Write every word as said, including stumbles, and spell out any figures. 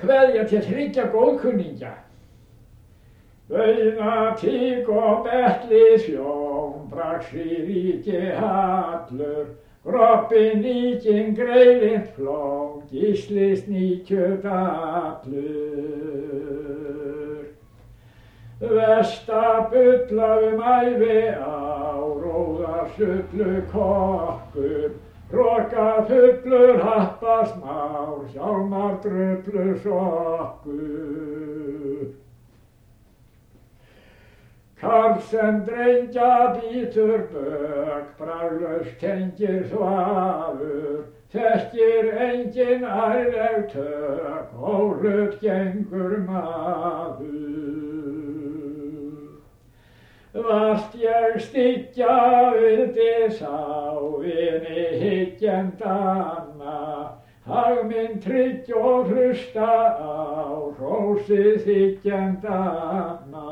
kveðja til þriggja góðkunningja. Bauna, tík og betli sjón, braksi ríki hallur, groppi nýkin greiðint flón, gísli sníkjöt allur. Vesta bulla um ævi á, róða sullu kokkur, roka fullur happa smár, hjálmar drullur sokkur. Karl sem drengja bítur bök, braglaust tengir þvafur, þekkir engin ærleg tök, óhlut gengur maður. Vart ég styggja vildi sá, vini hyggjendanna, hag minn trygg og hlusta á, hrósið hyggjendanna.